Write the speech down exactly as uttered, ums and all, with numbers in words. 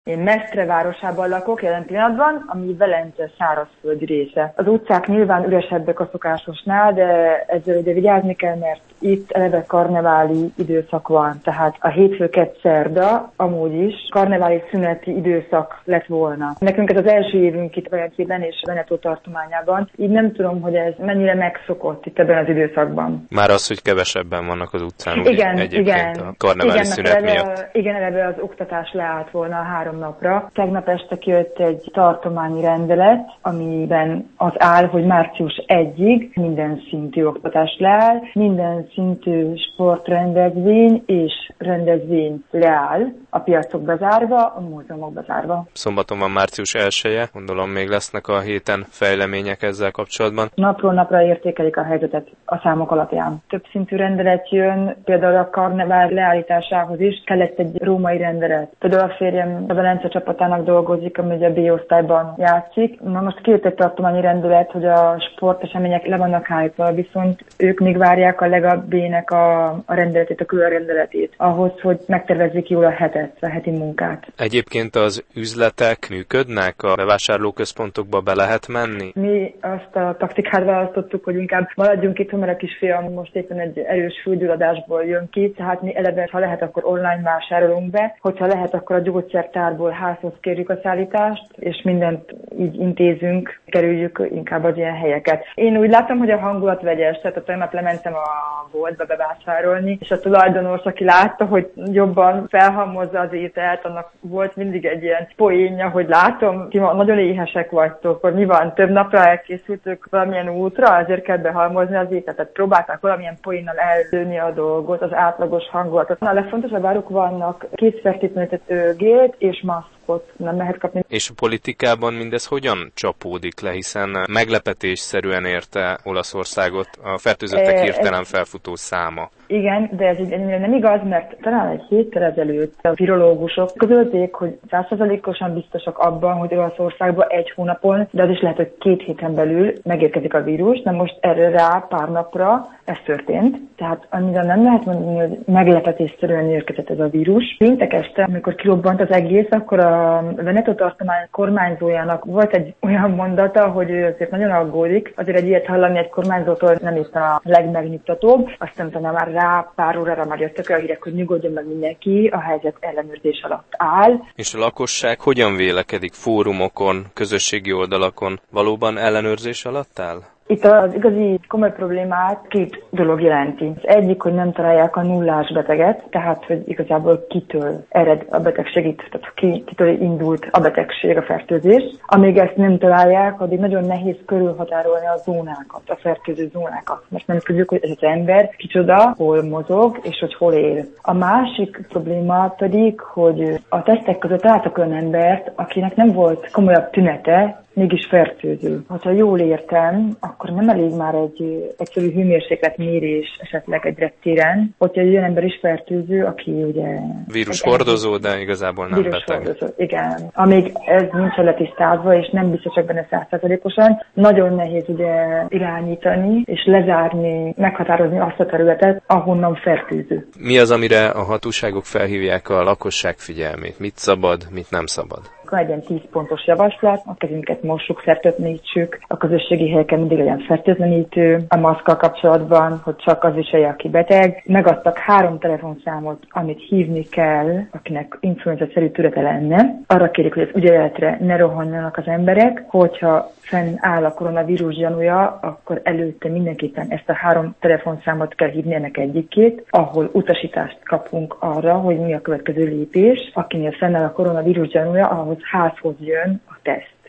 Én Mestre városában lakok jelen pillanatban, ami Velence szárazföldi része. Az utcák nyilván üresebbek a szokásosnál, de ezzel ugye vigyázni kell, mert itt eleve karneváli időszak van. Tehát a hétfő, kedd, szerda amúgy is karneváli szüneti időszak lett volna. Nekünk ez az első évünk itt Velencében és Veneto tartományában, így nem tudom, hogy ez mennyire megszokott itt ebben az időszakban. Már az, hogy kevesebben vannak az utcán, igen, egyébként igen, a karneváli igen, szünet eleve, miatt. Igen, eleve az oktatás leállt volna a három napra. Tegnap este kijött egy tartományi rendelet, amiben az áll, hogy március elsejéig minden szintű oktatás leáll, minden szintű sportrendezvény és rendezvény leáll, a piacok bezárva, a múzeumok bezárva. Szombaton van március elseje, gondolom még lesznek a héten fejlemények ezzel kapcsolatban. Napról napra értékelik a helyzetet a számok alapján. Több szintű rendelet jön, például a karnevál leállításához is kellett egy római rendelet. Például a férjem a Velence csapatának dolgozik, ami ugye a B-osztályban játszik. Na most kijött egy tartományi rendelet, hogy a sportesemények le vannak állítva, viszont ők még várják a Lega B-nek a, a rendeletét, a külön rendeletét, ahhoz, hogy megtervezzék jól a hetet, a heti munkát. Egyébként az üzletek működnek? A bevásárlóközpontokba be lehet menni? Mi azt a taktikát választottuk, hogy inkább maradjunk itt, mert a kisfiam most éppen egy erős fülgyulladásból jön ki, tehát mi eleve, ha lehet, akkor online vásárolunk be, hogyha lehet, akkor a gyógyszertárból házhoz kérjük a szállítást, és mindent így intézünk, kerüljük inkább az ilyen helyeket. Én úgy látom, hogy a hangulat vegyes, tehát a tegnap lementem a boltba bevásárolni, és a tulajdonos, aki látta, hogy jobban felhalmozza az ételt, annak volt mindig egy ilyen poénja, hogy látom, ti nagyon éhesek vagytok, hogy mi van, több napra elkészültök valamilyen útra, azért kell behalmozni az ételt, tehát próbálták valamilyen poénnal előni a dolgot, az átlagos hangulatot. A legfontosabb áruk vannak kézfertőtlenítő gélt és maszkot nem lehet kapni. És a politikában mindez hogyan csapódik le, hiszen meglepetésszerűen érte Olaszországot a fertőzöttek e, hirtelen felfutó száma. Igen, de ez így nem igaz, mert talán egy héttel ezelőtt a virológusok közölték, hogy száz százalékosan biztosak abban, hogy Olaszországban egy hónapon, de az is lehet, hogy két héten belül megérkezik a vírus. Na most erre rá pár napra ez történt. Tehát annyira nem lehet mondani, hogy meglepetésszerűen érkezett ez a vírus. Péntek este, amikor kirobbant az egész, akkor a Veneto tartomány kormányzójának volt egy olyan mondata, hogy ő azért nagyon aggódik. Azért egy ilyet hallani egy kormányzótól nem éppen a legmegnyugtatóbb. Aztán utána már rá pár órára már jöttek a hírek, hogy nyugodjon meg mindenki, a helyzet ellenőrzés alatt áll. És a lakosság hogyan vélekedik fórumokon, közösségi oldalakon? Valóban ellenőrzés alatt áll? Itt az igazi komoly problémát két dolog jelenti. Az egyik, hogy nem találják a nullás beteget, tehát hogy igazából kitől ered a betegség, tehát ki, kitől indult a betegség, a fertőzés. Amíg ezt nem találják, addig nagyon nehéz körülhatárolni a zónákat, a fertőző zónákat. Mert nem tudjuk, hogy ez az ember kicsoda, hol mozog, és hogy hol él. A másik probléma pedig, hogy a tesztek között találtak olyan embert, akinek nem volt komolyabb tünete, mégis fertőző. Ha jól értem, akkor nem elég már egy egyszerű hőmérsékletmérés esetleg egy reptéren, hogyha egy olyan ember is fertőző, aki ugye... Vírushordozó, de igazából nem beteg. Igen. Amíg ez nincs letisztázva, és nem biztosak benne száz százalékosan, nagyon nehéz ugye irányítani, és lezárni, meghatározni azt a területet, ahonnan fertőző. Mi az, amire a hatóságok felhívják a lakosság figyelmét? Mit szabad, mit nem szabad? Van egy ilyen tíz pontos javaslat, a kezünket mossuk, fertőtlenítsük, a közösségi helyeken mindig legyen fertőtlenítő, a maszkkal kapcsolatban, hogy csak az viselje, aki beteg. Megadtak három telefonszámot, amit hívni kell, akinek influenza-szerű tünete lenne. Arra kérik, hogy az ügyeletre ne rohanjanak az emberek, hogyha fennáll a koronavírus gyanúja, akkor előtte mindenképpen ezt a három telefonszámot kell hívni, ennek egyikét, ahol utasítást kapunk arra, hogy mi a következő lépés. Akinél fennáll a koronavírus gyanúja, ahhoz házhoz jön a teszt.